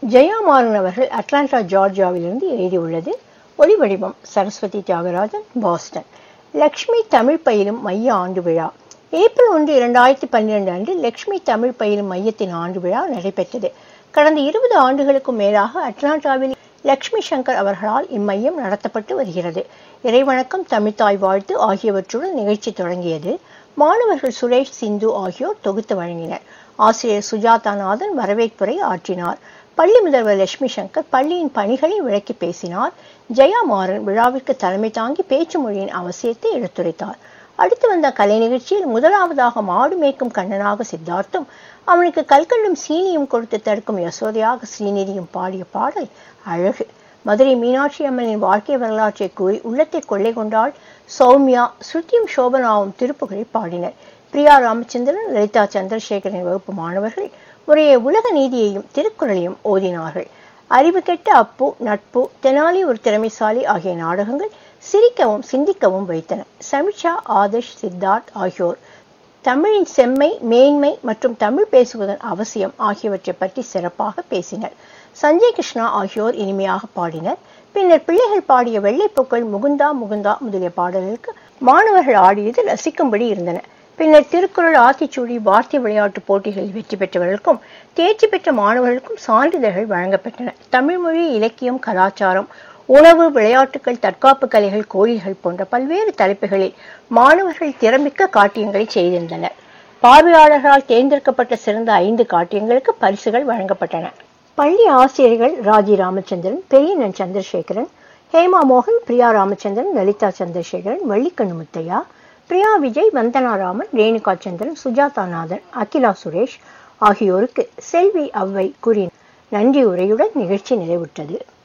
ஜெயா மாறன் அவர்கள் அட்லாண்டா ஜார்ஜியாவிலிருந்து எழுதியுள்ளது. ஒலிவடிவம் சரஸ்வதி தியாகராஜன், பாஸ்டன். லக்ஷ்மி தமிழ் பயிலும் மைய ஆண்டு விழா. ஏப்ரல் 1, 2012 அன்று லக்ஷ்மி தமிழ் பயிலும் மையத்தின் ஆண்டு விழா நடைபெற்றது. கடந்த 20 ஆண்டுகளுக்கும் மேலாக அட்லாண்டாவில் லக்ஷ்மி சங்கர் அவர்களால் இம்மையம் நடத்தப்பட்டு வருகிறது. இறைவணக்கம், தமிழ்த்தாய் வாழ்த்து ஆகியவற்றுடன் நிகழ்ச்சி தொடங்கியது. மாணவர்கள் சுரேஷ், சிந்து ஆகியோர் தொகுத்து வழங்கினர். ஆசிரியர் சுஜாதாநாதன் வரவேற்புரை ஆற்றினார். பள்ளி முதல்வர் லட்சுமி சங்கர் பள்ளியின் பணிகளை விளக்கி பேசினார். ஜெயா மாறன் விழாவிற்கு தலைமை தாங்கி பேச்சு மொழியின் அவசியத்தை எடுத்துரைத்தார். அடுத்து வந்த கலை நிகழ்ச்சியில் முதலாவதாக மாடு மேய்க்கும் கண்ணனாக சித்தார்த்தும், அவனுக்கு கல்கண்டும் சீனியும் கொடுத்து தடுக்கும் யசோதையாக ஸ்ரீநிதியும் பாடிய பாடல் அழகு. மதுரை மீனாட்சி அம்மனின் வாழ்க்கை வரலாற்றை கூறி உள்ளத்தை கொள்ளை கொண்டாள் சௌமியா. ஸ்ருதியும் சோபனாவும் திருப்புகழை பாடினர். பிரியா ராமச்சந்திரன், லலிதா சந்திரசேகரின் வகுப்பு மாணவர்கள் முறையே உலக நீதியையும் திருக்குறளையும் ஓதினார்கள். அறிவு கெட்ட அப்பு, நட்பு, தெனாலி ஒரு திறமைசாலி ஆகிய நாடகங்கள் சிரிக்கவும் சிந்திக்கவும் வைத்தன. சமிஷா, ஆதர்ஷ், சித்தார்த் ஆகியோர் தமிழின் செம்மை, மேன்மை மற்றும் தமிழ் பேசுவதன் அவசியம் ஆகியவற்றை பற்றி சிறப்பாக பேசினர். சஞ்சய் கிருஷ்ணா ஆகியோர் இனிமையாக பாடினர். பின்னர் பிள்ளைகள் பாடிய வெள்ளைப்பூக்கள், முகுந்தா முகுந்தா முதலிய பாடல்களுக்கு மாணவர்கள் ஆடியது ரசிக்கும்படி இருந்தன. பின்னர் திருக்குறள், ஆத்திச்சூடி, வார்த்தை விளையாட்டு போட்டிகளில் வெற்றி பெற்றவர்களுக்கும் தேர்ச்சி பெற்ற மாணவர்களுக்கும் சான்றிதழ்கள் வழங்கப்பட்டன. தமிழ் மொழி, இலக்கியம், கலாச்சாரம், உணவு, விளையாட்டுகள், தற்காப்பு கலைகள், கோயில்கள் போன்ற பல்வேறு தலைப்புகளில் மாணவர்கள் திறமிக்க காட்டியங்களை செய்திருந்தனர். பார்வையாளர்களால் தேர்ந்தெடுக்கப்பட்ட சிறந்த 5 காட்டியங்களுக்கு பரிசுகள் வழங்கப்பட்டன. பள்ளி ஆசிரியர்கள் ராஜி ராமச்சந்திரன், பெரியண்ணன் சந்திரசேகரன், ஹேமா மோகன், பிரியா ராமச்சந்திரன், லலிதா சந்திரசேகரன், வள்ளிக்கண்ணு முத்தையா, பிரியா விஜய், வந்தனா ராமன், ரேணுகா சந்திரன், சுஜாதாநாதன், அகிலா சுரேஷ் ஆகியோருக்கு செல்வி அவ்வை கூறிய நன்றி உரையுடன் நிகழ்ச்சி நிறைவுற்றது.